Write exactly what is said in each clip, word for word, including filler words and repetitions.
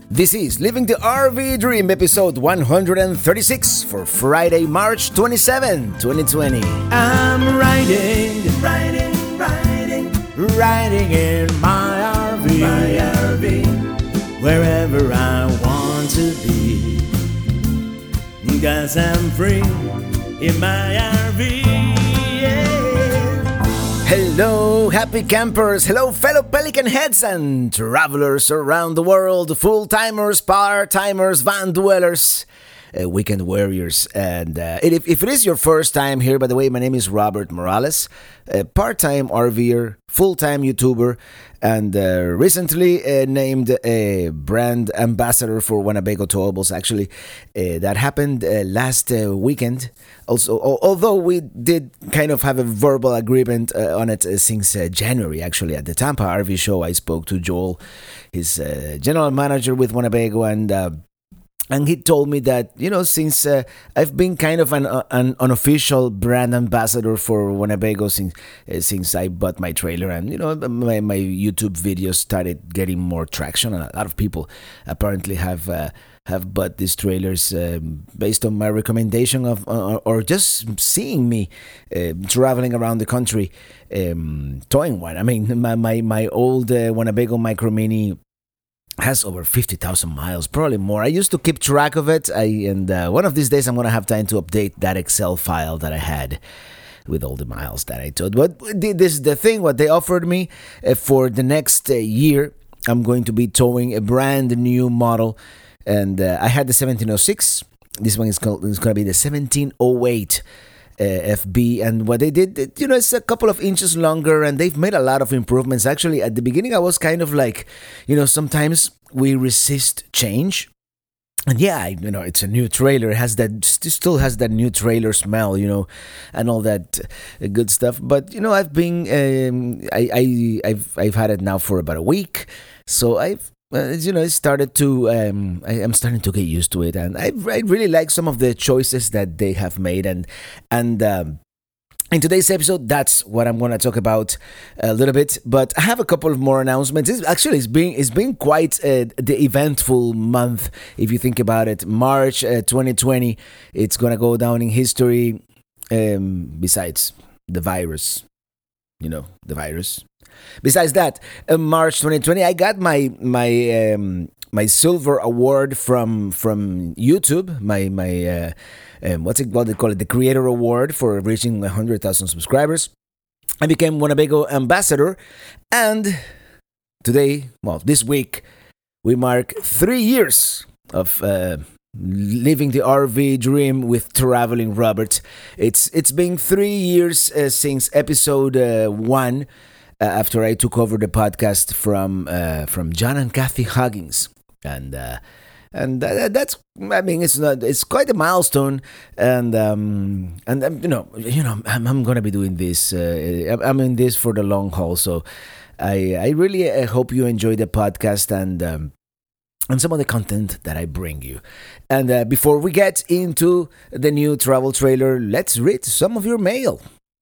This is Living the R V Dream, episode one thirty-six for Friday, March twenty-seventh, twenty twenty. I'm riding, riding, riding, riding in my R V, my R V, wherever I want to be, 'cause I'm free in my R V. Hello, happy campers. Hello, fellow Pelican heads and travelers around the world, full-timers, part-timers, van dwellers, uh, weekend warriors. And uh, if, if it is your first time here, by the way, my name is Robert Morales, a part-time RVer, full-time YouTuber, and uh, recently uh, named a brand ambassador for Winnebago Towables. Actually, uh, that happened uh, last uh, weekend. Also, although we did kind of have a verbal agreement uh, on it uh, since uh, January, actually, at the Tampa R V show, I spoke to Joel, his uh, general manager with Winnebago, and uh, and he told me that, you know, since uh, I've been kind of an, uh, an unofficial brand ambassador for Winnebago since uh, since I bought my trailer, and, you know, my, my YouTube videos started getting more traction, and a lot of people apparently have... Uh, have bought these trailers um, based on my recommendation of, uh, or just seeing me uh, traveling around the country, um, towing one. I mean, my my, my old uh, Winnebago Micro Mini has over fifty thousand miles, probably more. I used to keep track of it, I, and uh, one of these days I'm going to have time to update that Excel file that I had with all the miles that I towed. But this is the thing, what they offered me uh, for the next uh, year, I'm going to be towing a brand new model. And uh, I had the seventeen oh six. This one is, called, is going to be the seventeen oh eight uh, F B. And what they did, you know, it's a couple of inches longer, and they've made a lot of improvements. Actually, at the beginning, I was kind of like, you know, sometimes we resist change. And yeah, you know, it's a new trailer. It has that, still has that new trailer smell, you know, and all that uh, good stuff. But, you know, I've been, um, I, I, I've, I've had it now for about a week. So I've, Uh, you know, it started to, um, I, I'm starting to get used to it, and I, I really like some of the choices that they have made, and and um, in today's episode, that's what I'm going to talk about a little bit. But I have a couple of more announcements. It's, actually, it's been it's been quite uh, the eventful month if you think about it. March uh, twenty twenty, it's going to go down in history. Um, besides the virus, you know, the virus. Besides that, uh, March twenty twenty, I got my my um, my silver award from from YouTube. My my uh, um, what's it what they call it? The Creator Award for reaching one hundred thousand subscribers. I became Winnebago ambassador, and today, well, this week, we mark three years of uh, living the R V dream with Traveling Robert. It's it's been three years uh, since episode uh, one. Uh, after I took over the podcast from uh, from John and Kathy Huggins, and uh, and uh, that's, I mean, it's not, it's quite a milestone, and um, and um, you know you know I'm, I'm gonna be doing this. Uh, I'm in this for the long haul, so I I really uh, hope you enjoy the podcast and. Um, and some of the content that I bring you. And uh, before we get into the new travel trailer, let's read some of your mail.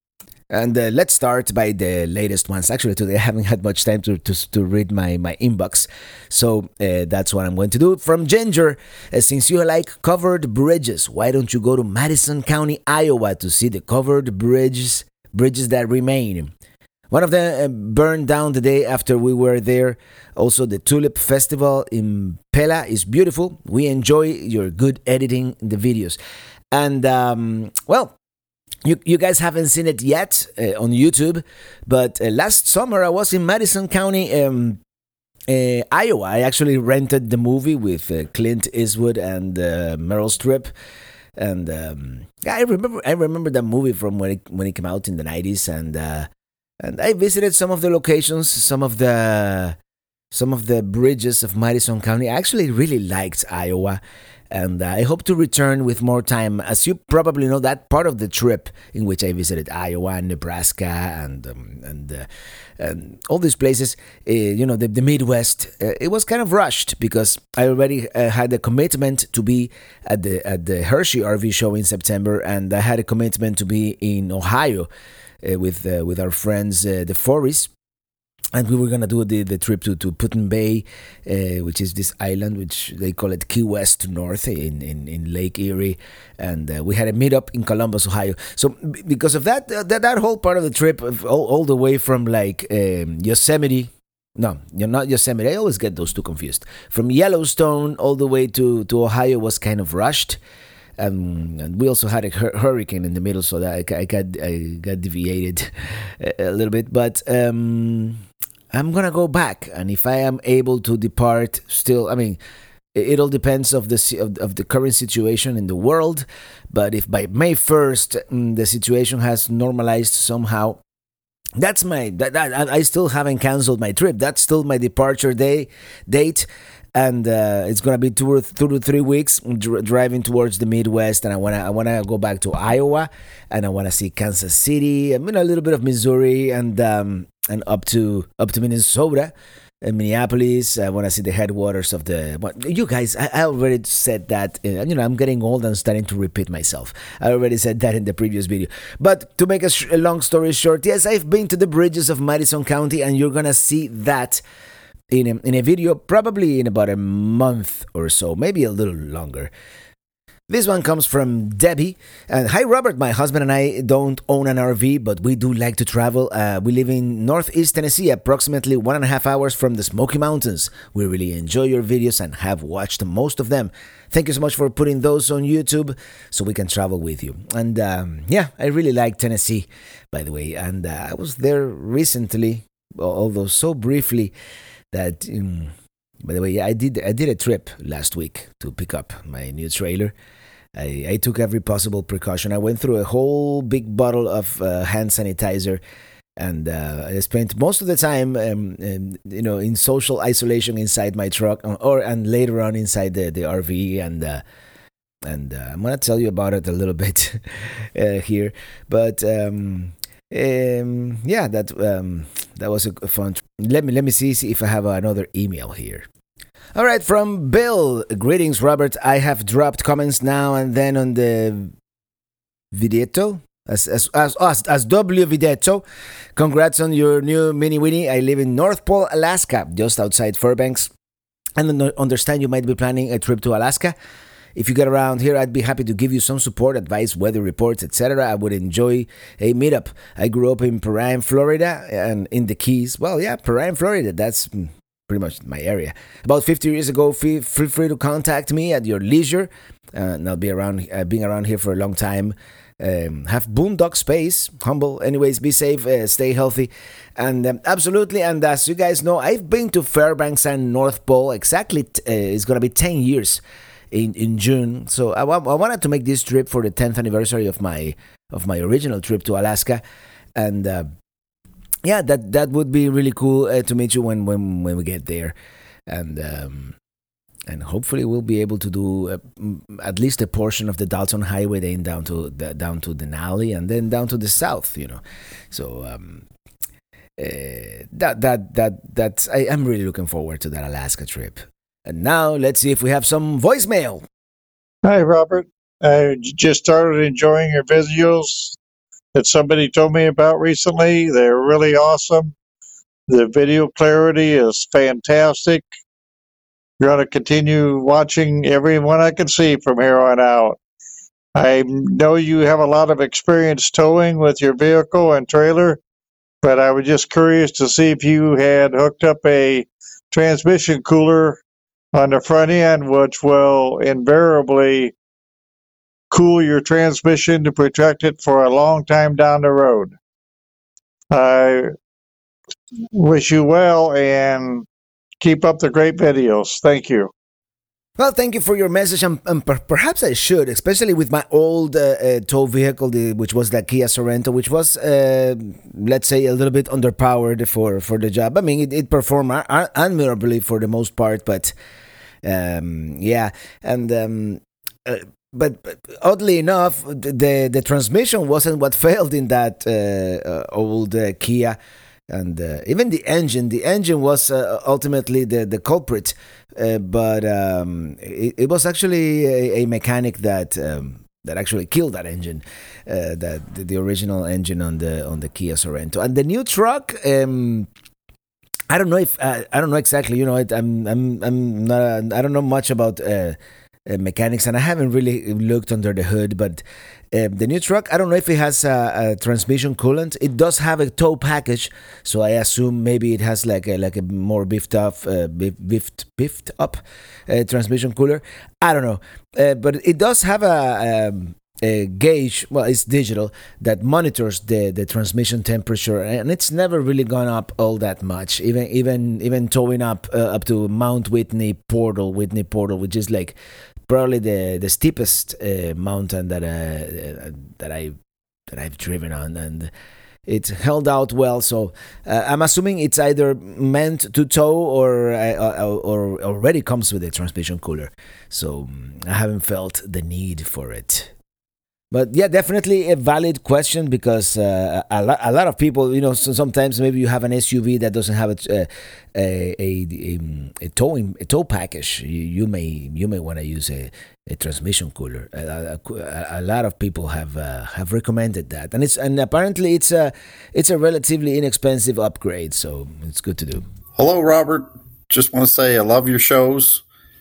And uh, let's start by the latest ones. Actually, today I haven't had much time to to, to read my, my inbox. So uh, that's what I'm going to do. From Ginger, uh, since you like covered bridges, why don't you go to Madison County, Iowa to see the covered bridges, bridges that remain? One of them uh, burned down the day after we were there. Also, the Tulip Festival in Pella is beautiful. We enjoy your good editing in the videos. And, um, well, You you guys haven't seen it yet uh, on YouTube, but uh, last summer I was in Madison County, um, uh, Iowa. I actually rented the movie with uh, Clint Eastwood and uh, Meryl Streep, and um, yeah, I remember I remember that movie from when it when it came out in the nineties, and uh, and I visited some of the locations, some of the some of the bridges of Madison County. I actually really liked Iowa. And uh, I hope to return with more time. As you probably know, that part of the trip in which I visited Iowa, Nebraska, and um, and, uh, and all these places, uh, you know, the, the Midwest, uh, it was kind of rushed because I already uh, had a commitment to be at the at the Hershey R V show in September, and I had a commitment to be in Ohio uh, with uh, with our friends, uh, the Forries. and we were gonna do the, the trip to to Put-in Bay, uh, which is this island which they call it Key West North in in, in Lake Erie, and uh, we had a meetup in Columbus, Ohio. So b- because of that, uh, that that whole part of the trip, of all, all the way from like um, Yosemite. No, you're not Yosemite. I always get those two confused. From Yellowstone all the way to, to Ohio was kind of rushed. Um, and we also had a hur- hurricane in the middle, so that I, ca- I got I got deviated a, a little bit. But um, I'm gonna go back, and if I am able to depart, still, I mean, it, it all depends of the si- of, of the current situation in the world. But if by May first mm, the situation has normalized somehow, that's my that, that I still haven't canceled my trip. That's still my departure day date, and uh, it's gonna be two or two to three weeks dr- driving towards the Midwest. And I wanna I wanna go back to Iowa, and I wanna see Kansas City. I mean a little bit of Missouri, and um, and up to up to Minnesota. In Minneapolis, I want to see the headwaters of the. Well, you guys, I, I already said that. Uh, you know, I'm getting old and starting to repeat myself. I already said that in the previous video. But to make a, sh- a long story short, yes, I've been to the bridges of Madison County, and you're gonna see that in a, in a video probably in about a month or so, maybe a little longer. This one comes from Debbie. And hi, Robert. My husband and I don't own an R V, but we do like to travel. Uh, we live in Northeast Tennessee, approximately one and a half hours from the Smoky Mountains. We really enjoy your videos and have watched most of them. Thank you so much for putting those on YouTube so we can travel with you. And um, yeah, I really like Tennessee, by the way. And uh, I was there recently, although so briefly that. Um, by the way, yeah, I did I did a trip last week to pick up my new trailer. I, I took every possible precaution. I went through a whole big bottle of uh, hand sanitizer, and uh, I spent most of the time, um, um, you know, in social isolation inside my truck, or, or and later on inside the, the R V. And uh, and uh, I'm gonna tell you about it a little bit uh, here. But um, um, yeah, that um, that was a fun. Tr- let me let me see, see if I have another email here. All right, from Bill. Greetings, Robert. I have dropped comments now and then on the Videto as as as as, as W Videto. Congrats on your new mini Winnie. I live in North Pole, Alaska, just outside Fairbanks, and I understand you might be planning a trip to Alaska. If you get around here, I'd be happy to give you some support, advice, weather reports, et cetera. I would enjoy a meetup. I grew up in Perrine, Florida, and in the Keys. Well, yeah, Perrine, Florida. That's pretty much my area. About fifty years ago, feel, feel free to contact me at your leisure. Uh, and I'll be around, uh, being around here for a long time. Um, have boondock space, humble. Anyways, be safe, uh, stay healthy, and um, absolutely. And as you guys know, I've been to Fairbanks and North Pole. Exactly, t- uh, it's gonna be ten years in in June. So I, w- I wanted to make this trip for the tenth anniversary of my of my original trip to Alaska, and. Uh, Yeah, that that would be really cool uh, to meet you when, when, when we get there, and um, and hopefully we'll be able to do uh, m- at least a portion of the Dalton Highway, then down to the, down to Denali, and then down to the south. You know, so um, uh, that that that that's I, I'm really looking forward to that Alaska trip. And now let's see if we have some voicemail. Hi, Robert. I j- just started enjoying your videos that somebody told me about recently. They're really awesome. The video clarity is fantastic. You're going to continue watching every one I can see from here on out. I know you have a lot of experience towing with your vehicle and trailer, but I was just curious to see if you had hooked up a transmission cooler on the front end, which will invariably cool your transmission to protect it for a long time down the road. I wish you well and keep up the great videos. Thank you. Well, thank you for your message, and, and per- perhaps I should, especially with my old uh, uh, tow vehicle, the, which was the Kia Sorento, which was, uh, let's say, a little bit underpowered for, for the job. I mean, it, it performed a- admirably for the most part, but um, yeah, and um, uh, but, but oddly enough, the the transmission wasn't what failed in that uh, uh, old uh, Kia. And uh, even the engine, the engine was uh, ultimately the, the culprit, uh, but um, it, it was actually a, a mechanic that um, that actually killed that engine, uh, that the, the original engine on the on the Kia Sorento. And the new truck, um, I don't know if uh, I don't know exactly. You know, it, I'm I'm I'm not. A, I don't know much about uh, uh, mechanics, and I haven't really looked under the hood. But uh, the new truck, I don't know if it has a, a transmission coolant. It does have a tow package, so I assume maybe it has like a like a more beefed up, uh, beefed beefed up uh, transmission cooler. I don't know, uh, but it does have a. Um, a gauge, well, it's digital, that monitors the, the transmission temperature, and it's never really gone up all that much. Even even even towing up uh, up to Mount Whitney Portal, Whitney Portal, which is like probably the the steepest uh, mountain that uh, that I that I've driven on, and it held out well. So uh, I'm assuming it's either meant to tow or uh, or already comes with a transmission cooler. So I haven't felt the need for it. But yeah, definitely a valid question, because uh, a, lot, a lot of people, you know, so sometimes maybe you have an S U V that doesn't have a a a, a, a towing a tow package. You, you may you may want to use a, a transmission cooler. A, a, a lot of people have uh, have recommended that, and it's and apparently it's a it's a relatively inexpensive upgrade, so it's good to do. Hello, Robert. Just want to say I love your shows.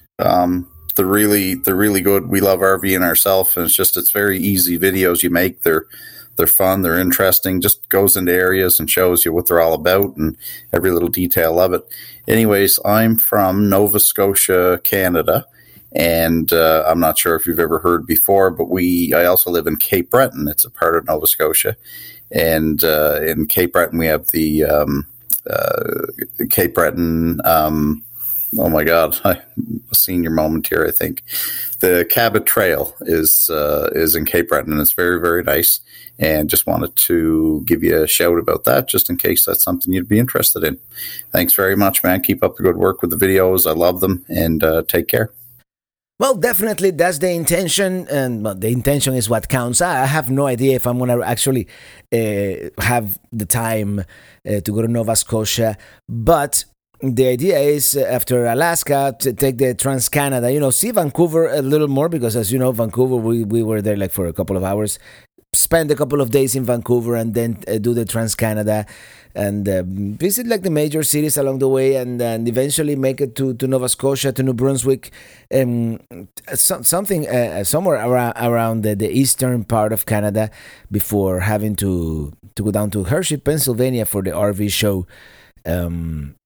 Um, They're really, they're really good. We love RVing ourselves, and it's just, it's very easy videos you make. They're, they're fun. They're interesting. Just goes into areas and shows you what they're all about and every little detail of it. Anyways, I'm from Nova Scotia, Canada, and uh, I'm not sure if you've ever heard before, but we, I also live in Cape Breton. It's a part of Nova Scotia, and uh, in Cape Breton we have the um, uh, Cape Breton. Um, Oh my God! I, a senior moment here. I think the Cabot Trail is uh, is in Cape Breton, and it's very, very nice. And just wanted to give you a shout about that, just in case that's something you'd be interested in. Thanks very much, man. Keep up the good work with the videos. I love them, and uh, take care. Well, definitely that's the intention, and well, the intention is what counts. I have no idea if I'm going to actually uh, have the time uh, to go to Nova Scotia, but the idea is, uh, after Alaska, to take the Trans-Canada, you know, see Vancouver a little more, because as you know, Vancouver, we, we were there like for a couple of hours, spend a couple of days in Vancouver, and then uh, do the Trans-Canada, and uh, visit like the major cities along the way, and, and eventually make it to, to Nova Scotia, to New Brunswick, um, so, something uh, somewhere around, around the, the eastern part of Canada, before having to, to go down to Hershey, Pennsylvania for the R V show. Um,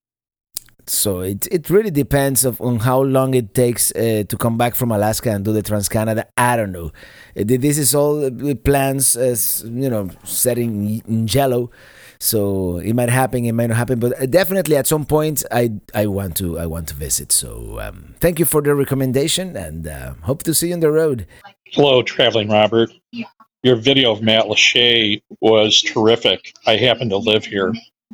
So it it really depends of, on how long it takes uh, to come back from Alaska and do the Trans-Canada. I don't know. Uh, This is all uh, plans, as you know, set in, in jello. So it might happen, it might not happen, but uh, definitely at some point I I want to I want to visit. So um, thank you for the recommendation, and uh, hope to see you on the road. Hello, Traveling Robert. Your video of Matt Lachey was terrific. I happen to live here.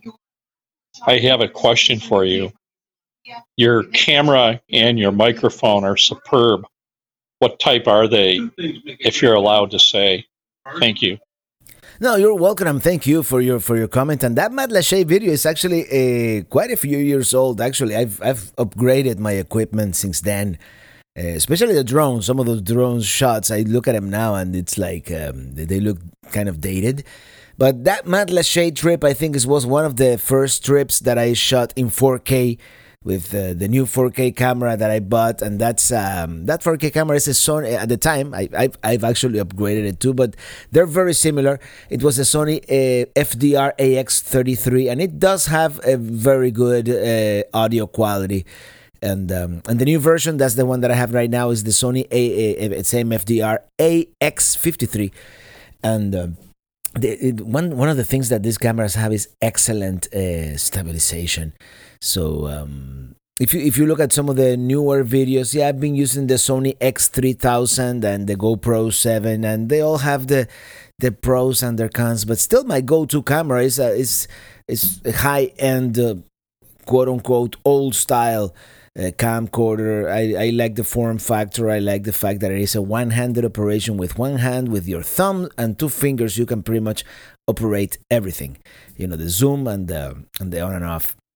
I have a question for you. Your camera and your microphone are superb. What type are they, if you're allowed to say? Thank you. No, you're welcome. Thank you for your for your comment. And that Matt Lachey video is actually uh, quite a few years old. Actually, I've I've upgraded my equipment since then, uh, especially the drones. Some of those drone shots, I look at them now and it's like um, they, they look kind of dated. But that Matt Lachey trip, I think, is, was one of the first trips that I shot in four K. With uh, the new four K camera that I bought, and that's um, that four K camera is a Sony. At the time, I, I've, I've actually upgraded it too, but they're very similar. It was a Sony uh, F D R A X thirty-three, and it does have a very good uh, audio quality. And um, and the new version, that's the one that I have right now, is the Sony A, A, same F D R A X fifty-three, and. Um, The, it, one one of the things that these cameras have is excellent uh, stabilization. So um, if you if you look at some of the newer videos, yeah, I've been using the Sony X three thousand and the GoPro seven, and they all have the the pros and their cons. But still, my go-to camera is a, is is a high-end, uh, quote unquote, old style. Uh, camcorder. I, I like the form factor. I like the fact that it is a one-handed operation. With one hand, with your thumb and two fingers, you can pretty much operate everything. You know, the zoom and the and the on and off.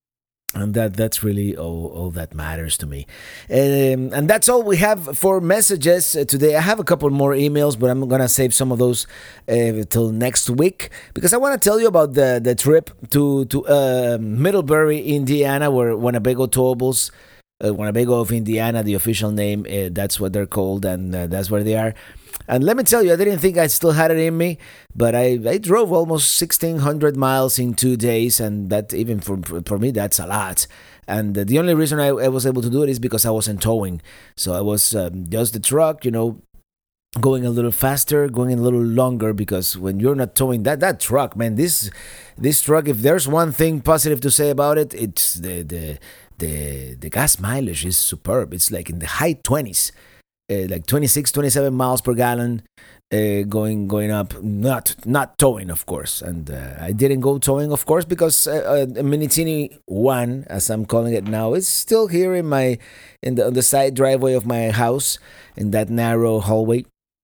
And that that's really all, all that matters to me. Um, and that's all we have for messages uh, today. I have a couple more emails, but I'm going to save some of those uh, till next week, because I want to tell you about the, the trip to, to uh, Middlebury, Indiana, where Winnebago Towables, uh, Winnebago of Indiana, the official name, uh, that's what they're called, and uh, that's where they are. And let me tell you, I didn't think I still had it in me, but I, I drove almost sixteen hundred miles in two days, and that even for for me, that's a lot. And uh, the only reason I, I was able to do it is because I wasn't towing. So I was um, just the truck, you know, going a little faster, going a little longer, because when you're not towing that that truck, man, this this truck, if there's one thing positive to say about it, it's the the the, the gas mileage is superb. It's like in the high twenties. Uh, like twenty-six, twenty-seven miles per gallon, uh, going going up. Not not towing, of course. And uh, I didn't go towing, of course, because uh, uh, a Minitini One, as I'm calling it now, is still here in my in the on the side driveway of my house, in that narrow hallway,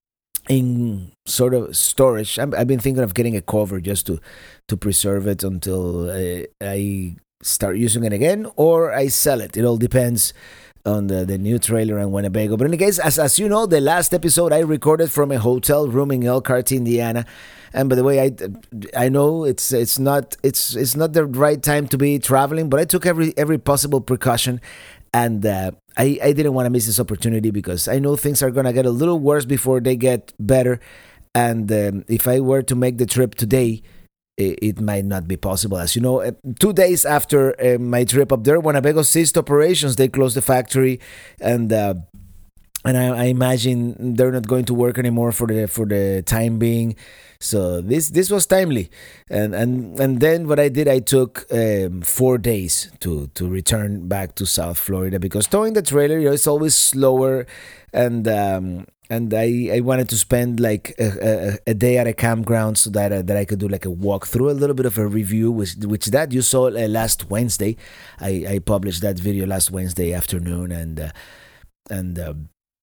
in sort of storage. I'm, I've been thinking of getting a cover just to to preserve it until uh, I start using it again, or I sell it. It all depends on the, the new trailer and Winnebago. But in any case, as, as you know, the last episode I recorded from a hotel room in Elkhart, Indiana. And by the way, I, I know it's it's not it's it's not the right time to be traveling, but I took every every possible precaution, and uh, I I didn't want to miss this opportunity, because I know things are gonna get a little worse before they get better. And um, if I were to make the trip today, it might not be possible. As you know, two days after uh, my trip up there, Winnebago ceased operations. They closed the factory, and uh, and I, I imagine they're not going to work anymore for the for the time being. So this this was timely, and and and then what I did, I took um, four days to to return back to South Florida, because towing the trailer, you know, it's always slower, and. Um, And I, I wanted to spend like a, a, a day at a campground, so that uh, that I could do like a walkthrough, a little bit of a review, which which that you saw uh, last Wednesday. I, I published that video last Wednesday afternoon, and uh, and uh,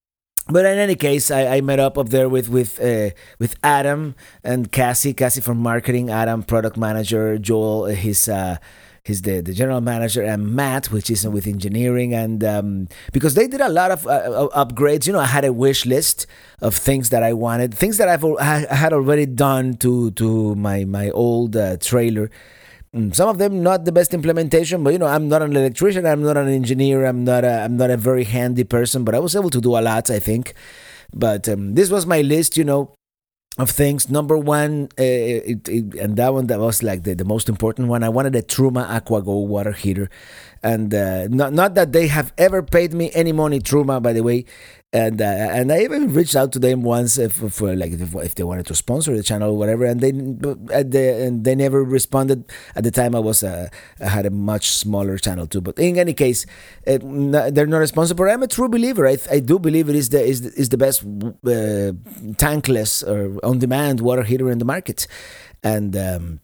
but in any case, I, I met up up there with with uh, with Adam and Cassie, Cassie from marketing, Adam product manager, Joel his. Uh, He's the, the general manager, and Matt, which is with engineering. And um, because they did a lot of uh, upgrades, you know, I had a wish list of things that I wanted, things that I've I had already done to to my my old uh, trailer. Some of them not the best implementation, but you know, I'm not an electrician, I'm not an engineer, I'm not a I'm not a very handy person, but I was able to do a lot, I think. But um, this was my list, you know, of things. Number one, uh, it, it, and that one that was like the, the most important one. I wanted a Truma AquaGo water heater, and uh, not not that they have ever paid me any money, Truma, by the way. And uh, and I even reached out to them once if, for like if, if they wanted to sponsor the channel or whatever, and they at the, and they never responded. At the time, I was uh, I had a much smaller channel too. But in any case, it, they're not a sponsor. But I'm a true believer. I, I do believe it is the is the, is the best uh, tankless or on demand water heater in the market, and. Um,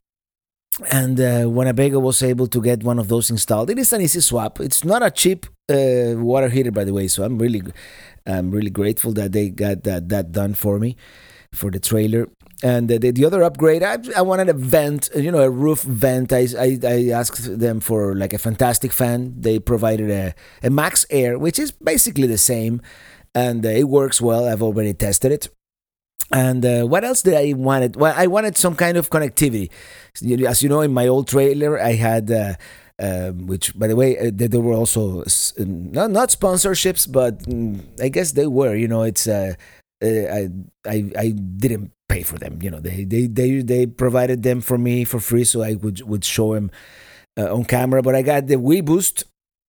And uh, Winnebago was able to get one of those installed. It is an easy swap. It's not a cheap uh, water heater, by the way. So I'm really, I'm really grateful that they got that that done for me, for the trailer. And the, the, the other upgrade, I, I wanted a vent, you know, a roof vent. I, I, I asked them for like a fantastic fan. They provided a, a Max Air, which is basically the same, and uh, it works well. I've already tested it. And uh, what else did I wanted? Well, I wanted some kind of connectivity. As you know, in my old trailer, I had, uh, uh, which, by the way, uh, there were also uh, not not sponsorships, but um, I guess they were. You know, it's uh, uh, I I I didn't pay for them. You know, they they they they provided them for me for free, so I would would show them uh, on camera. But I got the WeBoost,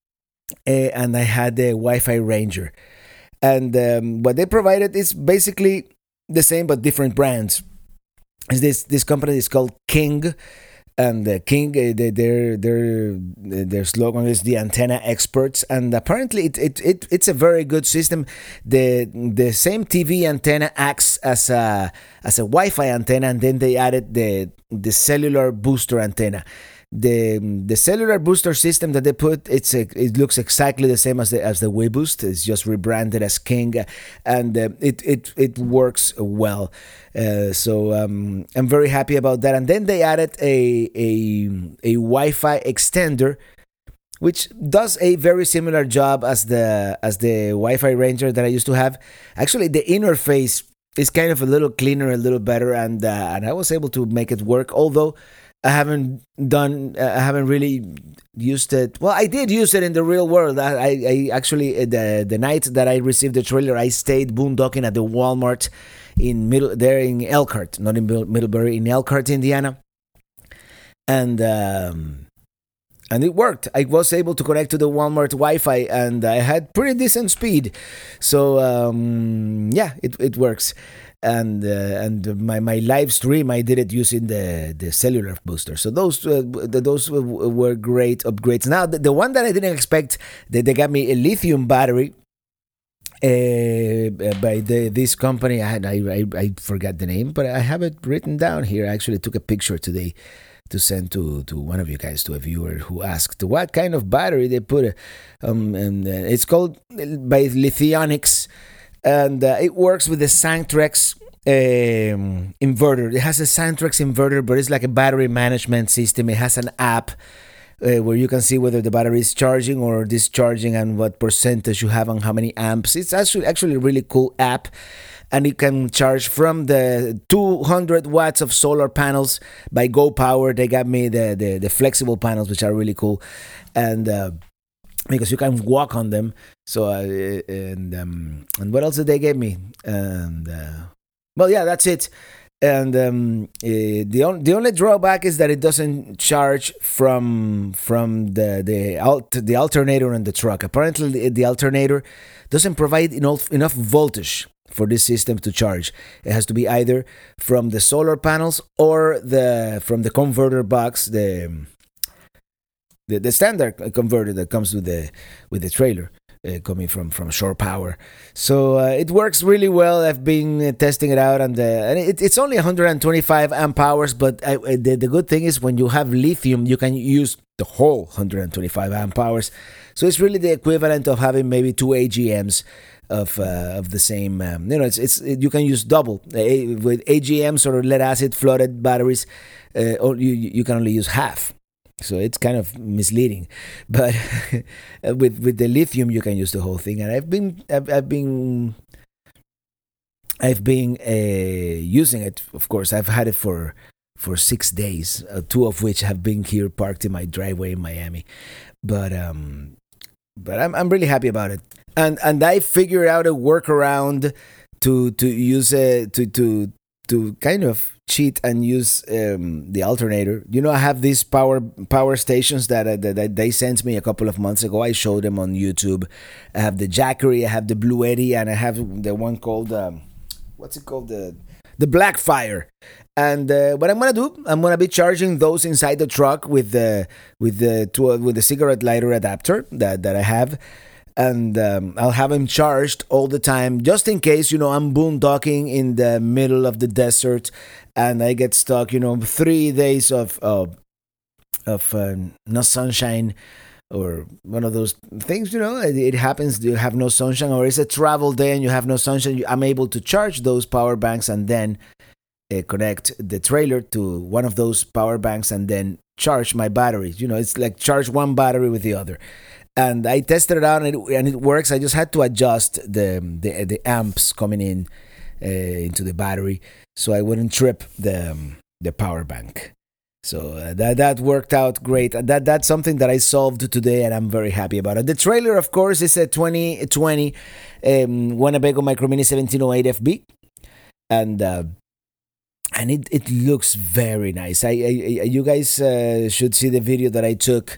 uh, and I had the Wi-Fi Ranger, and um, what they provided is basically the same but different brands. Is this this company is called King, and uh, King uh, they, their their their slogan is the antenna experts, and apparently it, it, it it's a very good system. The the same T V antenna acts as a as a Wi-Fi antenna, and then they added the the cellular booster antenna. The the cellular booster system that they put, it's a, it looks exactly the same as the as the WeBoost. It's just rebranded as King, and uh, it it it works well. Uh, so um, I'm very happy about that. And then they added a a a Wi-Fi extender, which does a very similar job as the as the Wi-Fi Ranger that I used to have. Actually, the interface is kind of a little cleaner, a little better, and uh, and I was able to make it work. Although I haven't done, uh, I haven't really used it. Well, I did use it in the real world. I, I, I actually the the night that I received the trailer, I stayed boondocking at the Walmart in middle there in Elkhart, not in Middlebury, in Elkhart, Indiana, and. Um, And it worked. I was able to connect to the Walmart Wi-Fi, and I had pretty decent speed. So um, yeah, it it works. And uh, and my, my live stream, I did it using the, the cellular booster. So those uh, those were great upgrades. Now the, the one that I didn't expect, they, they got me a lithium battery. Uh, by the this company, I had I, I I forgot the name, but I have it written down here. I actually took a picture today to send to, to one of you guys, to a viewer who asked what kind of battery they put. Um, and uh, it's called by Lithionics, and uh, it works with the Santrex um, inverter. It has a Santrex inverter, but it's like a battery management system. It has an app uh, where you can see whether the battery is charging or discharging and what percentage you have and how many amps. It's actually actually a really cool app. And you can charge from the two hundred watts of solar panels by Go Power. They got me the, the, the flexible panels, which are really cool. And uh, because you can walk on them. So, uh, and um, and what else did they give me? And, uh, well, yeah, that's it. And um, uh, the, on, the only drawback is that it doesn't charge from from the the, alt, the alternator in the truck. Apparently, the, the alternator doesn't provide enough, enough voltage for this system to charge. It has to be either from the solar panels or the from the converter box, the the, the standard converter that comes with the with the trailer, uh, coming from from Shore Power. So uh, it works really well. I've been uh, testing it out, and, uh, and it, it's only one hundred twenty-five amp hours. But I, the the good thing is when you have lithium, you can use the whole one hundred twenty-five amp hours. So it's really the equivalent of having maybe two A G Ms. Of uh, of the same, um, you know, it's it's it, you can use double uh, with A G Ms or lead acid flooded batteries, uh, or you you can only use half, so it's kind of misleading. But with with the lithium, you can use the whole thing. And I've been I've, I've been I've been uh, using it. Of course, I've had it for for six days, uh, two of which have been here parked in my driveway in Miami. But um, but I'm I'm really happy about it. And and I figured out a workaround to to use it to to to kind of cheat and use um, the alternator. You know, I have these power power stations that, uh, that that they sent me a couple of months ago. I showed them on YouTube. I have the Jackery, I have the Blue Eddy, and I have the one called um, what's it called the the Blackfire. And uh, what I'm gonna do, I'm gonna be charging those inside the truck with the with the to, uh, with the cigarette lighter adapter that that I have. And um, I'll have him charged all the time, just in case, you know, I'm boondocking in the middle of the desert and I get stuck, you know, three days of of, of uh, no sunshine or one of those things, you know, it, it happens, you have no sunshine, or it's a travel day and you have no sunshine. I'm able to charge those power banks and then uh, connect the trailer to one of those power banks and then charge my batteries. You know, it's like charge one battery with the other. And I tested it out, and it, and it works. I just had to adjust the the, the amps coming in uh, into the battery, so I wouldn't trip the um, the power bank. So uh, that that worked out great. That that's something that I solved today, and I'm very happy about it. The trailer, of course, is a twenty twenty um, Winnebago Micro Mini seventeen oh eight F B, and uh, and it, it looks very nice. I, I you guys uh, should see the video that I took.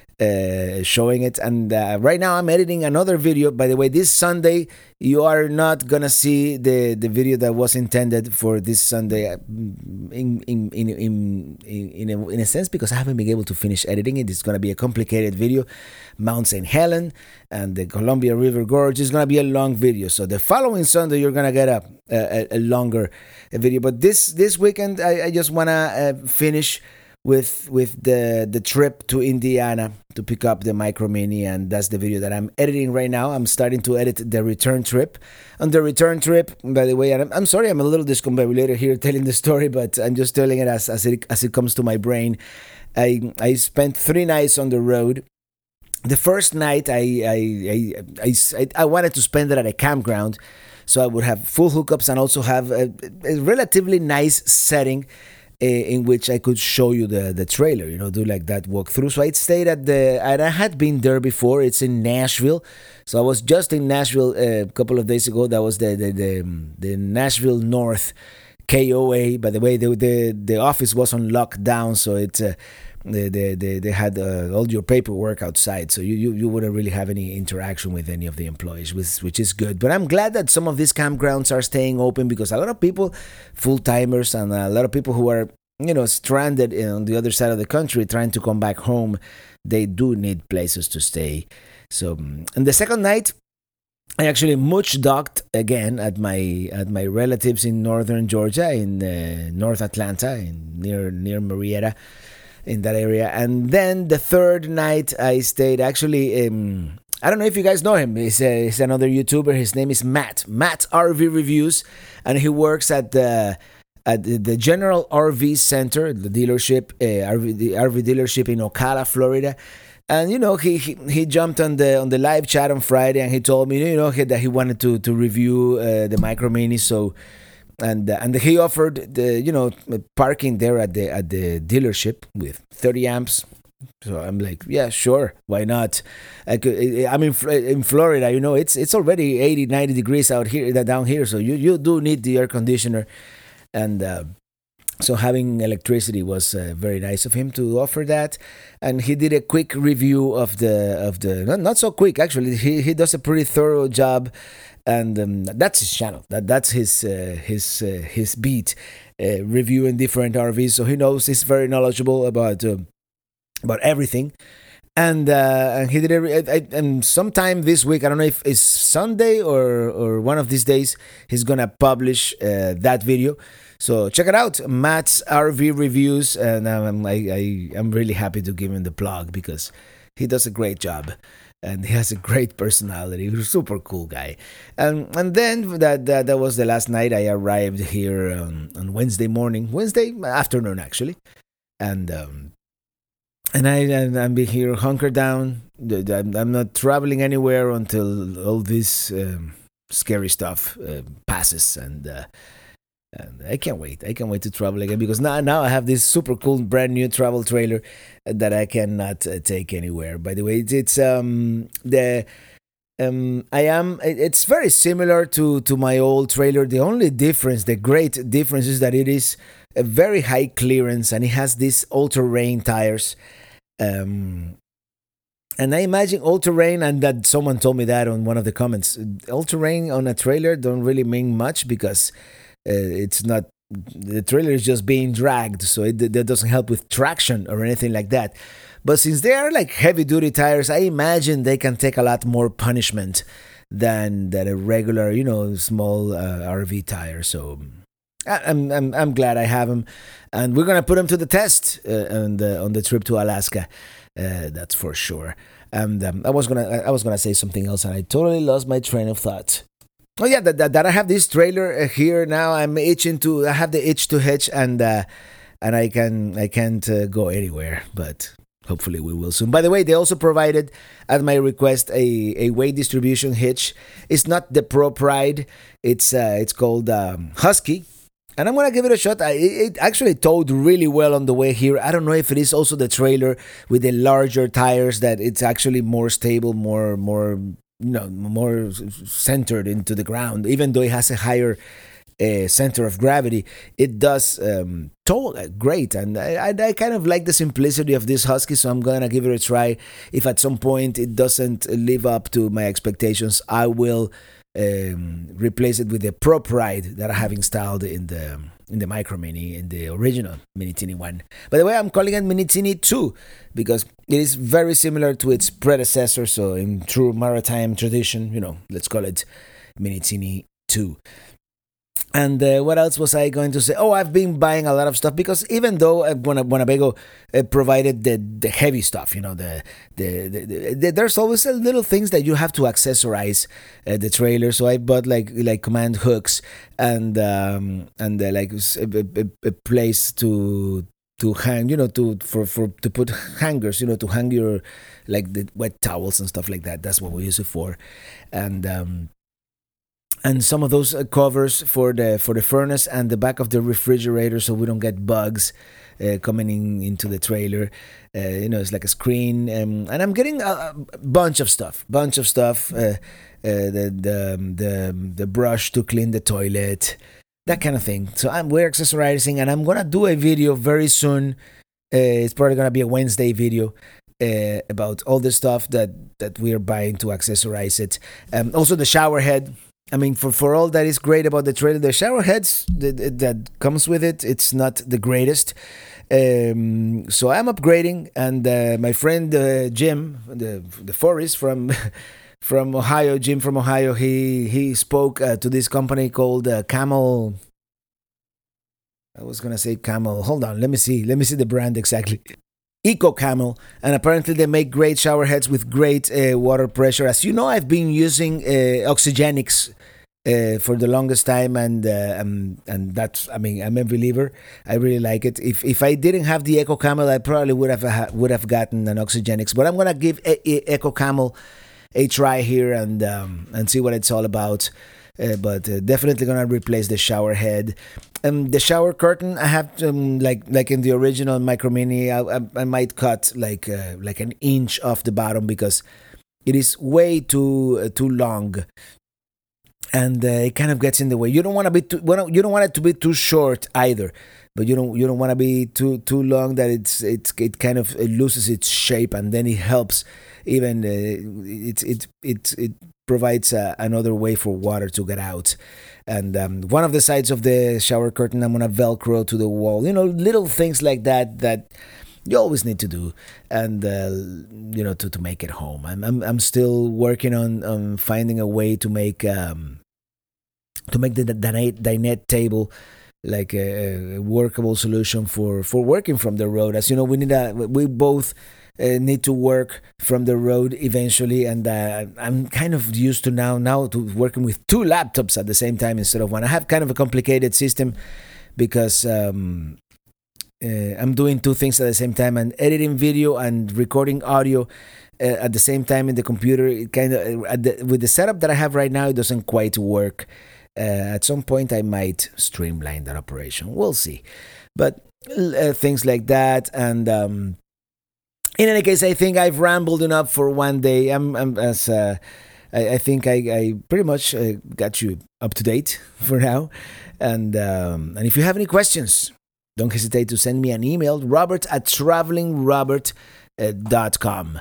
Uh, showing it, and uh, right now I'm editing another video. By the way, this Sunday you are not gonna see the, the video that was intended for this Sunday, in in in in in a, in a sense, because I haven't been able to finish editing it. It's gonna be a complicated video. Mount Saint Helen and the Columbia River Gorge is gonna be a long video. So the following Sunday you're gonna get a a, a longer video. But this this weekend I, I just wanna uh, finish. with with the the trip to Indiana to pick up the Micro Mini, and that's the video that I'm editing right now. I'm starting to edit the return trip. On the return trip, by the way, and I'm, I'm sorry I'm a little discombobulated here telling the story, but I'm just telling it as as it as it comes to my brain. I I spent three nights on the road, the first night I I, I I I I wanted to spend it at a campground, so I would have full hookups and also have a, a relatively nice setting uh, in which I could show you the the trailer. You know, do like that walkthrough. So I stayed at the and I had been there before. It's in Nashville, so I was just in Nashville uh, a couple of days ago. That was the the the, the Nashville North K O A. By the way, the the, the office was on lockdown, so it's. Uh, They, they, they, they had uh, all your paperwork outside, so you, you, you wouldn't really have any interaction with any of the employees, which, which is good. But I'm glad that some of these campgrounds are staying open, because a lot of people, full-timers, and a lot of people who are, you know, stranded on the other side of the country trying to come back home, they do need places to stay. So, and the second night, I actually mooch docked again at my at my relatives in northern Georgia, in uh, North Atlanta, in near near Marietta, in that area. And then the third night I stayed, actually, um, I don't know if you guys know him. He's, a, he's another YouTuber. His name is Matt. Matt R V Reviews. And he works at the at the General R V Center, the dealership, uh, R V, the R V dealership in Ocala, Florida. And, you know, he, he he jumped on the on the live chat on Friday, and he told me, you know, that he wanted to, to review uh, the Micro Mini. So... And uh, and he offered the you know parking there at the at the dealership with thirty amps. So I'm like, yeah, sure, why not? I could, I'm in in Florida, you know, it's it's already eighty, ninety degrees out here down here, so you, you do need the air conditioner, and uh, so having electricity was uh, very nice of him to offer that. And he did a quick review of the of the not, not so quick actually. He he does a pretty thorough job. And um, that's his channel. That that's his uh, his uh, his beat, uh, reviewing different R Vs. So he knows, he's very knowledgeable about uh, about everything. And uh, and he did it. I, I, and sometime this week, I don't know if it's Sunday or or one of these days, he's gonna publish uh, that video. So check it out, Matt's R V Reviews, and um, I I I'm really happy to give him the plug, because he does a great job. And he has a great personality. He's a super cool guy. And and then that that, that was the last night. I arrived here um, on Wednesday morning, Wednesday afternoon actually, and um, and I and I'm here hunkered down. I'm, I'm not traveling anywhere until all this um, scary stuff uh, passes, and. Uh, And I can't wait. I can't wait to travel again, because now, now I have this super cool brand new travel trailer that I cannot uh, take anywhere. By the way, it's, it's um the um I am it's very similar to to my old trailer. The only difference, the great difference, is that it is a very high clearance, and it has these all-terrain tires. Um And I imagine all-terrain, and that someone told me that on one of the comments. All-terrain on a trailer don't really mean much, because Uh, it's not, the trailer is just being dragged, so it that doesn't help with traction or anything like that. But since they are like heavy duty tires, I imagine they can take a lot more punishment than than a regular, you know, small uh, R V tire. So I, I'm I'm I'm glad I have them, and we're gonna put them to the test uh, on the on the trip to Alaska. Uh, that's for sure. And um, I was gonna I was gonna say something else, and I totally lost my train of thought. Oh yeah, that, that, that I have this trailer here now. I'm itching to. I have the itch to hitch, and uh, and I can I can't uh, go anywhere. But hopefully we will soon. By the way, they also provided, at my request, a, a weight distribution hitch. It's not the Pro Pride. It's uh, it's called um, Husky, and I'm gonna give it a shot. I, it actually towed really well on the way here. I don't know if it is also the trailer with the larger tires that it's actually more stable, more more. you know, more centered into the ground. Even though it has a higher uh, center of gravity, it does um, tow great. And I, I kind of like the simplicity of this Husky, so I'm gonna give it a try. If at some point it doesn't live up to my expectations, I will um, replace it with the Pro Pride that I have installed in the in the Micro Mini, in the original Mini Tini one. By the way, I'm calling it Mini Tini two because it is very similar to its predecessor. So in true maritime tradition, you know, let's call it Mini Tini two. And uh, what else was I going to say? Oh, I've been buying a lot of stuff, because even though uh, Winnebago uh, provided the, the heavy stuff, you know, the, the, the, the there's always uh, little things that you have to accessorize uh, the trailer. So I bought like like command hooks and um, and uh, like a, a, a place to to hang, you know, to for, for to put hangers, you know, to hang your like the wet towels and stuff like that. That's what we use it for, and um, and some of those uh, covers for the for the furnace and the back of the refrigerator, so we don't get bugs uh, coming in into the trailer. Uh, you know, it's like a screen, um, and I'm getting a, a bunch of stuff, bunch of stuff. Uh, uh, the the um, the the brush to clean the toilet. That kind of thing. So I'm we're accessorizing, and I'm gonna do a video very soon. Uh, it's probably gonna be a Wednesday video uh, about all the stuff that that we're buying to accessorize it. Um, also the shower head. I mean, for, for all that is great about the trailer, the shower heads that, that comes with it, it's not the greatest. Um, so I'm upgrading, and uh, my friend uh, Jim, the the Forest from. From Ohio, Jim from Ohio, he he spoke uh, to this company called uh, Camel. I was gonna say Camel. Hold on, let me see. Let me see the brand exactly. Eco Camel, and apparently they make great shower heads with great uh, water pressure. As you know, I've been using uh, Oxygenics uh, for the longest time, and uh, um, and that's. I mean, I'm a believer. I really like it. If if I didn't have the Eco Camel, I probably would have ha- would have gotten an Oxygenics. But I'm gonna give e- e- Eco Camel a try here and um, and see what it's all about. Uh, but uh, definitely gonna replace the shower head. Um, the shower curtain I have to, um, like like in the original Micro Mini. I, I, I might cut like uh, like an inch off the bottom because it is way too uh, too long, and uh, it kind of gets in the way. You don't want to be too, you don't want it to be too short either, but you don't you don't want to be too too long that it's it's it kind of it loses its shape, and then it helps. Even uh, it it it it provides uh, another way for water to get out, and um, one of the sides of the shower curtain I'm gonna Velcro to the wall. You know, little things like that that you always need to do, and uh, you know to, to make it home. I'm I'm I'm still working on, on finding a way to make um to make the dinette, dinette table like a, a workable solution for, for working from the road. As you know, we need a we both. Uh, need to work from the road eventually, and uh, I'm kind of used to now now to working with two laptops at the same time instead of one. I have kind of a complicated system because um, uh, I'm doing two things at the same time, and editing video and recording audio uh, at the same time in the computer. It kind of uh, the, with the setup that I have right now, it doesn't quite work. Uh, at some point, I might streamline that operation. We'll see, but uh, things like that and. Um, In any case, I think I've rambled enough for one day. I'm, I'm as uh, I, I think I, I pretty much uh, got you up to date for now. And um, and if you have any questions, don't hesitate to send me an email, Robert at traveling robert dot com.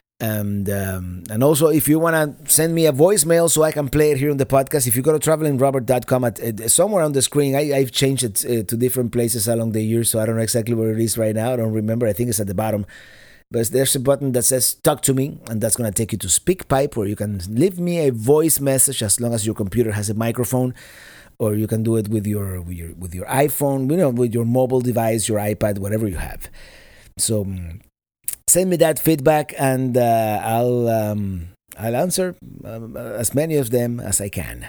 And um, and also, if you want to send me a voicemail so I can play it here on the podcast, if you go to traveling robert dot com, at, at somewhere on the screen, I, I've changed it uh, to different places along the years, so I don't know exactly where it is right now. I don't remember. I think it's at the bottom. But there's a button that says Talk to Me, and that's going to take you to SpeakPipe, where you can leave me a voice message as long as your computer has a microphone, or you can do it with your with your, with your iPhone, you know, with your mobile device, your iPad, whatever you have. So send me that feedback, and uh, I'll um, I'll answer um, as many of them as I can.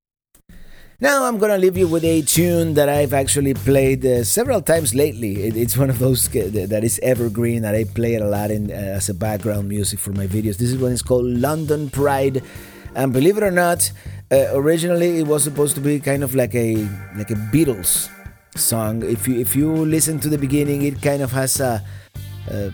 Now I'm gonna leave you with a tune that I've actually played uh, several times lately. It, it's one of those that is evergreen, that I play it a lot in, uh, as a background music for my videos. This is one. It's called London Pride, and believe it or not, uh, originally it was supposed to be kind of like a like a Beatles song. If you if you listen to the beginning, it kind of has a, a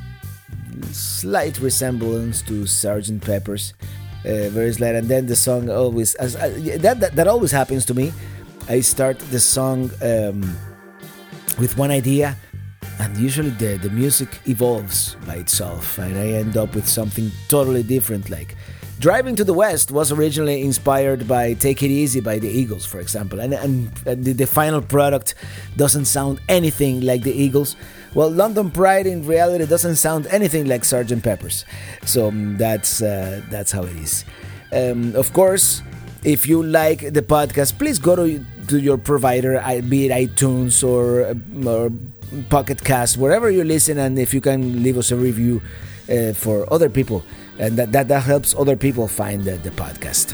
slight resemblance to Sergeant Pepper's. Uh, very slight, and then the song always as uh, that, that that always happens to me. I start the song um, with one idea, and usually the the music evolves by itself, and I end up with something totally different. Like Driving to the West was originally inspired by Take It Easy by the Eagles, for example, and and, and the, the final product doesn't sound anything like the Eagles. Well, London Pride in reality doesn't sound anything like Sergeant Pepper's, so um, that's uh, that's how it is. Um, of course, if you like the podcast, please go to to your provider, be it iTunes or or Pocket Cast, wherever you listen, and if you can leave us a review uh, for other people, and that, that that helps other people find the, the podcast.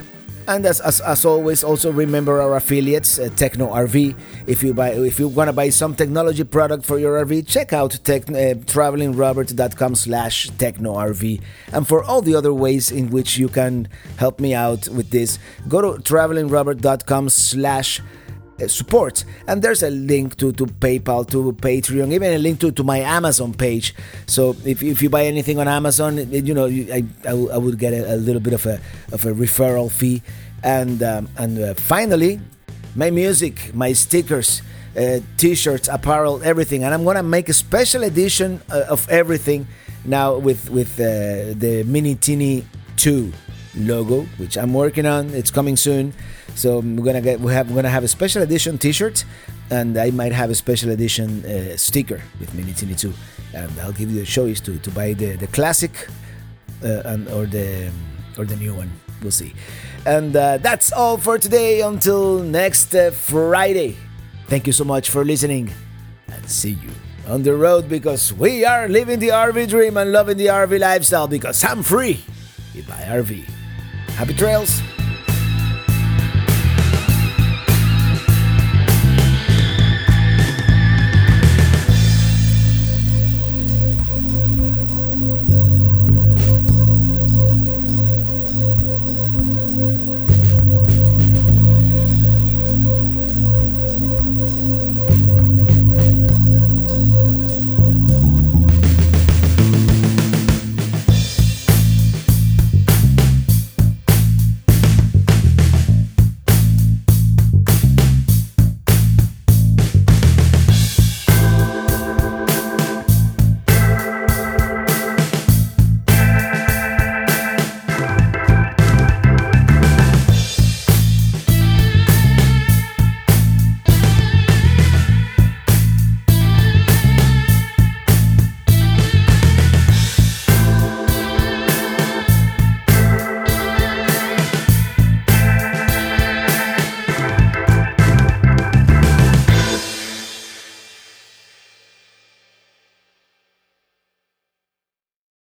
And as, as, as always, also remember our affiliates, uh, Techno R V. If you buy, if you want to buy some technology product for your R V, check out tech, uh, traveling robert dot com slash techno R V. And for all the other ways in which you can help me out with this, go to traveling robert dot com slash support, and there's a link to, to PayPal, to Patreon, even a link to, to my Amazon page. So if, if you buy anything on Amazon, you know, I, I, I would get a, a little bit of a of a referral fee. And um, and uh, finally, my music, my stickers, uh, t-shirts, apparel, everything. And I'm gonna make a special edition uh, of everything now with with uh, the Mini Teeny two logo, which I'm working on. It's coming soon. So we're gonna get we have we're gonna have a special edition T-shirt, and I might have a special edition uh, sticker with Mini Teeny two, and I'll give you the choice to, to buy the the classic uh, and or the or the new one. We'll see. And uh, that's all for today. Until next uh, Friday. Thank you so much for listening, and see you on the road, because we are living the R V dream and loving the R V lifestyle, because I'm free with my R V. Happy trails.